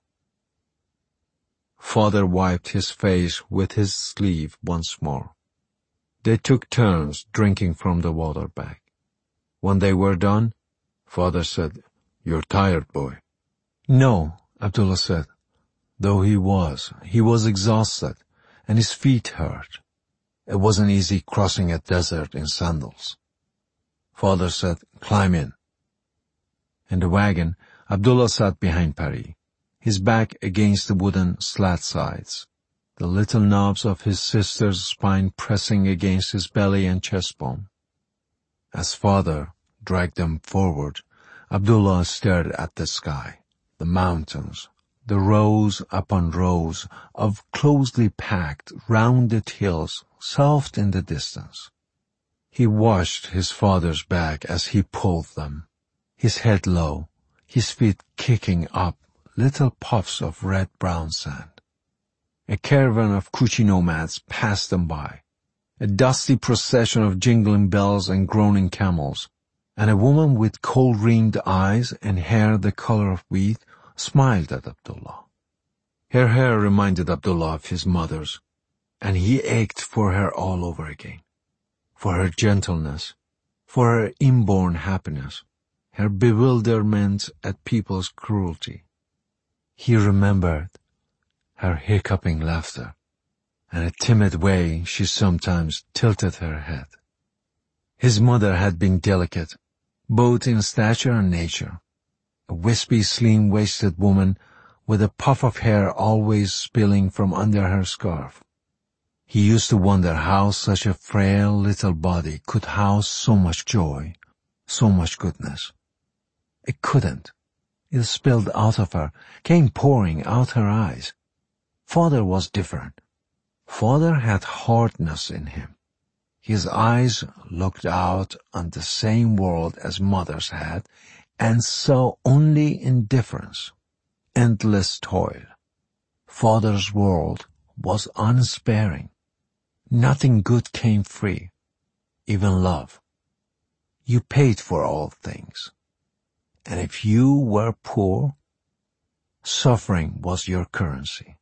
Father wiped his face with his sleeve once more. They took turns drinking from the water bag. When they were done, Father said, "You're tired, boy." "No," Abdullah said. Though he was, he was exhausted, and his feet hurt. It wasn't easy crossing a desert in sandals. Father said, "Climb in." In the wagon, Abdullah sat behind Pari, his back against the wooden slat sides, the little knobs of his sister's spine pressing against his belly and chest bone. As Father dragged them forward, Abdullah stared at the sky, the mountains, the rows upon rows of closely packed, rounded hills soft in the distance. He watched his father's back as he pulled them, his head low, his feet kicking up little puffs of red-brown sand. A caravan of Kuchi nomads passed them by, a dusty procession of jingling bells and groaning camels, and a woman with coal-rimmed eyes and hair the color of wheat smiled at Abdullah. Her hair reminded Abdullah of his mother's, and he ached for her all over again, for her gentleness, for her inborn happiness, her bewilderment at people's cruelty. He remembered her hiccuping laughter, and a timid way she sometimes tilted her head. His mother had been delicate, both in stature and nature, a wispy, slim-waisted woman with a puff of hair always spilling from under her scarf. He used to wonder how such a frail little body could house so much joy, So much goodness. It couldn't. It spilled out of her, came pouring out her eyes. Father was different. Father had hardness in him. His eyes looked out on the same world as mother's had, and saw only indifference, endless toil. Father's world was unsparing. Nothing good came free, even love. You paid for all things. And if you were poor, suffering was your currency.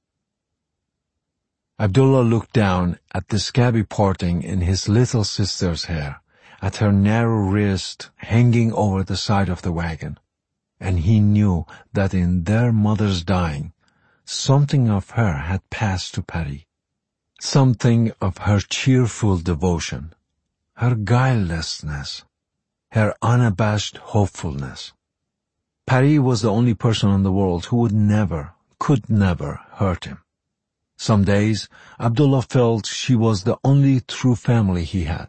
Abdullah looked down at the scabby parting in his little sister's hair, at her narrow wrist hanging over the side of the wagon, and he knew that in their mother's dying, something of her had passed to Pari, something of her cheerful devotion, her guilelessness, her unabashed hopefulness. Pari was the only person in the world who would never, could never hurt him. Some days, Abdullah felt she was the only true family he had.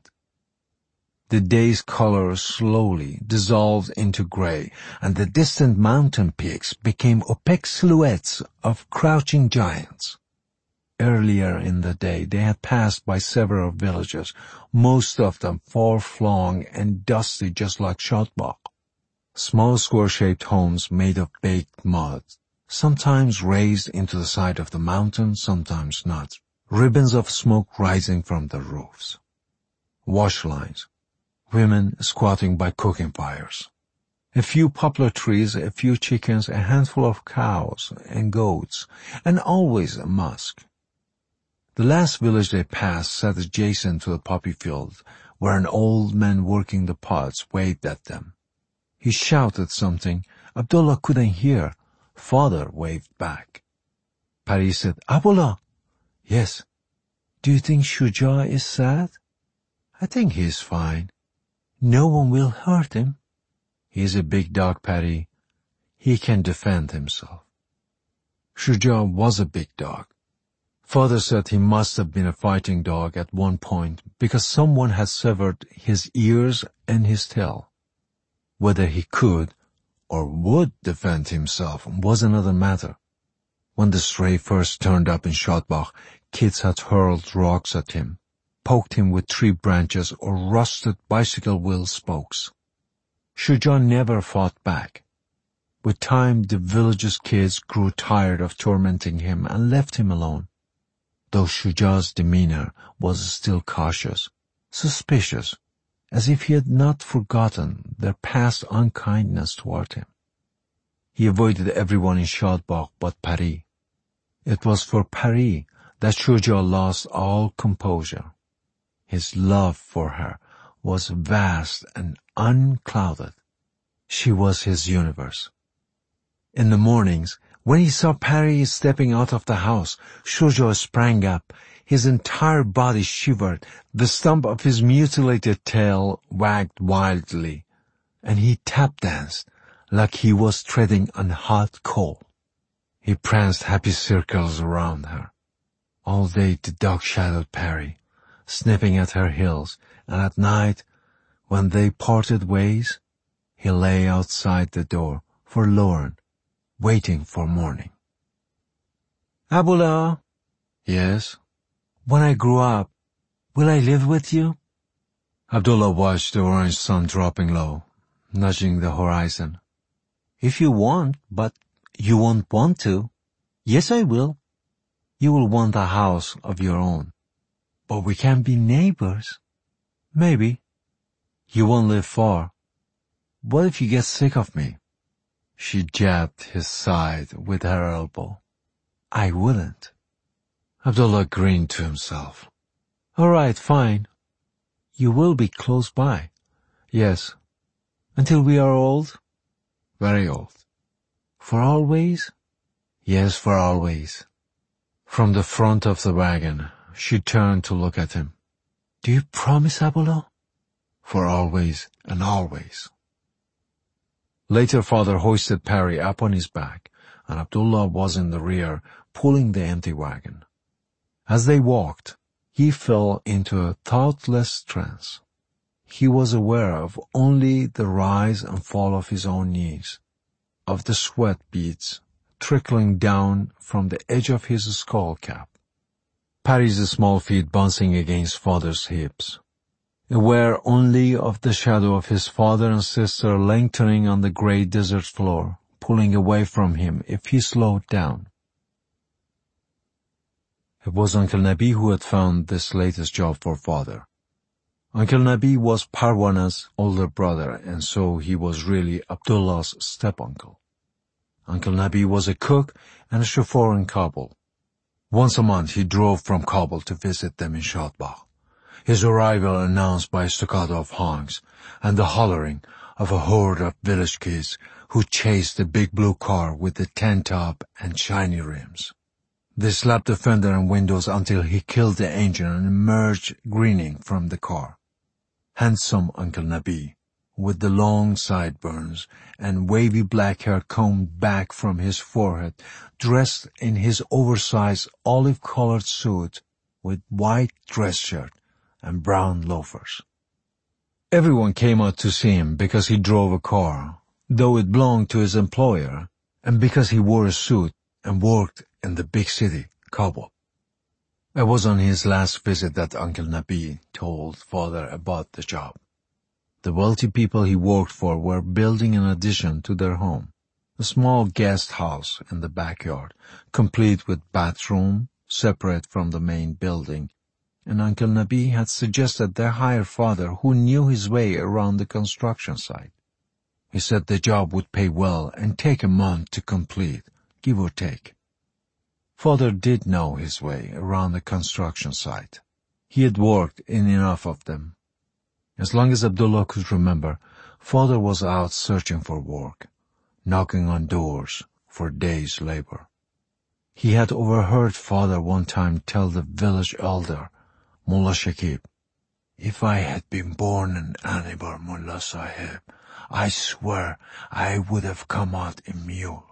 The day's color slowly dissolved into gray, and the distant mountain peaks became opaque silhouettes of crouching giants. Earlier in the day, they had passed by several villages, most of them far-flung and dusty just like Shadbagh. Small square-shaped homes made of baked mud, sometimes raised into the side of the mountain, sometimes not, ribbons of smoke rising from the roofs. Wash lines, women squatting by cooking fires. A few poplar trees, a few chickens, a handful of cows and goats, and always a mosque. The last village they passed sat adjacent to the poppy field, where an old man working the pots waved at them. He shouted something. Abdullah couldn't hear. Father waved back. Pari said, Abdullah. Yes. Do you think Shuja is sad? I think he is fine. No one will hurt him. He is a big dog, Pari. He can defend himself. Shuja was a big dog. Father said he must have been a fighting dog at one point because someone had severed his ears and his tail. Whether he could or would defend himself was another matter. When the stray first turned up in Shadbagh, kids had hurled rocks at him, poked him with tree branches or rusted bicycle wheel spokes. Shuja never fought back. With time, the village's kids grew tired of tormenting him and left him alone. Though Shuja's demeanor was still cautious, suspicious, as if he had not forgotten their past unkindness toward him. He avoided everyone in Shadbagh but Pari. It was for Pari that Shuja lost all composure. His love for her was vast and unclouded. She was his universe. In the mornings, when he saw Pari stepping out of the house, Shuja sprang up. His entire body shivered, the stump of his mutilated tail wagged wildly, and he tap-danced like he was treading on hot coal. He pranced happy circles around her. All day the dog shadowed Pari, sniffing at her heels, and at night, when they parted ways, he lay outside the door, forlorn, waiting for morning. Abdullah. Yes? When I grow up, will I live with you? Abdullah watched the orange sun dropping low, nudging the horizon. If you want, but you won't want to. Yes, I will. You will want a house of your own. But we can be neighbors. Maybe. You won't live far. What if you get sick of me? She jabbed his side with her elbow. I wouldn't. Abdullah grinned to himself. All right, fine. You will be close by. Yes. Until we are old? Very old. For always? Yes, for always. From the front of the wagon, she turned to look at him. Do you promise, Abdullah? For always and always. Later, Father hoisted Pari up on his back, and Abdullah was in the rear, pulling the empty wagon. As they walked, he fell into a thoughtless trance. he was aware of only the rise and fall of his own knees, of the sweat beads trickling down from the edge of his skull cap, Paddy's small feet bouncing against father's hips, aware only of the shadow of his father and sister lengthening on the gray desert floor, pulling away from him if he slowed down. It was Uncle Nabi who had found this latest job for father. Uncle Nabi was Parwana's older brother, and so he was really Abdullah's step-uncle. Uncle Nabi was a cook and a chauffeur in Kabul. Once a month he drove from Kabul to visit them in Shadbagh, his arrival announced by a staccato of honks and the hollering of a horde of village kids who chased the big blue car with the tent top and shiny rims. They slapped the fender and windows until he killed the engine and emerged grinning from the car. Handsome Uncle Nabi, with the long sideburns and wavy black hair combed back from his forehead, dressed in his oversized olive-colored suit with white dress shirt and brown loafers. Everyone came out to see him because he drove a car, though it belonged to his employer, and because he wore a suit and worked in the big city, Kabul. It was on his last visit that Uncle Nabi told father about the job. The wealthy people he worked for were building an addition to their home, a small guest house in the backyard, complete with bathroom, separate from the main building, and Uncle Nabi had suggested they hire father, who knew his way around the construction site. He said the job would pay well and take a month to complete, give or take. Father did know his way around the construction site. He had worked in enough of them. As long as Abdullah could remember, father was out searching for work, knocking on doors for day's labor. He had overheard father one time tell the village elder, Mullah Shakib, "If I had been born an Anibar Mullah Sahib, I swear I would have come out a mule."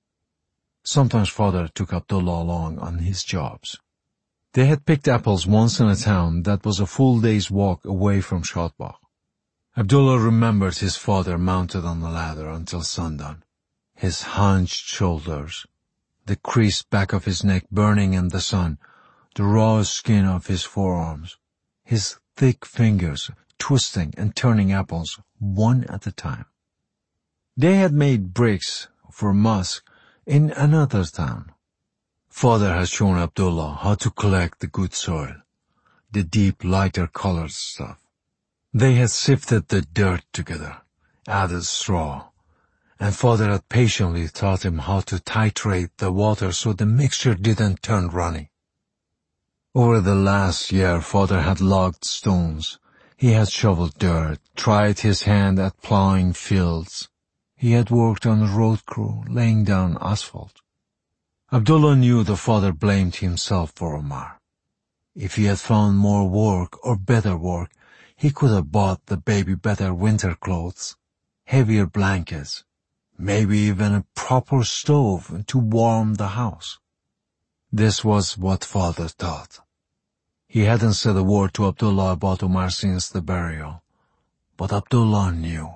Sometimes father took Abdullah along on his jobs. They had picked apples once in a town that was a full day's walk away from Shadbagh. Abdullah remembered his father mounted on the ladder until sundown, his hunched shoulders, the creased back of his neck burning in the sun, the raw skin of his forearms, his thick fingers twisting and turning apples one at a time. They had made bricks for mosque in another town. Father had shown Abdullah how to collect the good soil, the deep lighter-colored stuff. They had sifted the dirt together, added straw, and father had patiently taught him how to titrate the water so the mixture didn't turn runny. Over the last year, father had logged stones. He had shoveled dirt, tried his hand at plowing fields. He had worked on a road crew, laying down asphalt. Abdullah knew the father blamed himself for Omar. If he had found more work or better work, he could have bought the baby better winter clothes, heavier blankets, maybe even a proper stove to warm the house. This was what father thought. He hadn't said a word to Abdullah about Omar since the burial, but Abdullah knew.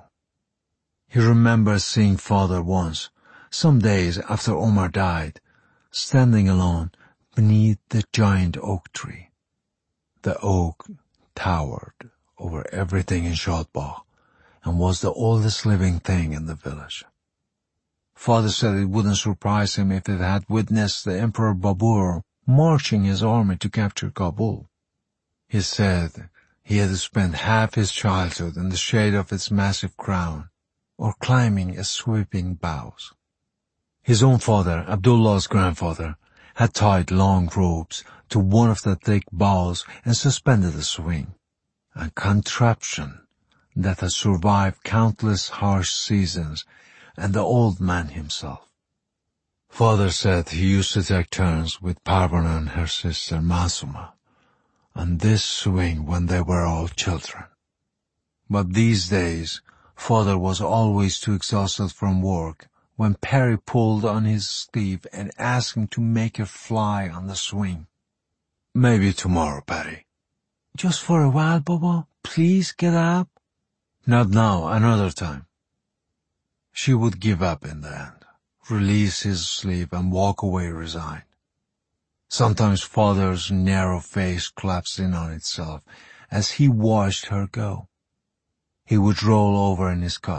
He remembered seeing father once, some days after Omar died, standing alone beneath the giant oak tree. The oak towered over everything in Shadbagh and was the oldest living thing in the village. Father said it wouldn't surprise him if it had witnessed the Emperor Babur marching his army to capture Kabul. He said he had spent half his childhood in the shade of its massive crown, or climbing its sweeping boughs. His own father, Abdullah's grandfather, had tied long ropes to one of the thick boughs and suspended a swing, a contraption that had survived countless harsh seasons and the old man himself. Father said he used to take turns with Parvana and her sister Masuma on this swing when they were all children. But these days, father was always too exhausted from work when Perry pulled on his sleeve and asked him to make her fly on the swing. "Maybe tomorrow, Perry." "Just for a while, Bobo?" please get up? Not now, another time. She would give up in the end, release his sleep and walk away resigned. Sometimes father's narrow face collapsed in on itself as he watched her go. He would roll over in his cot.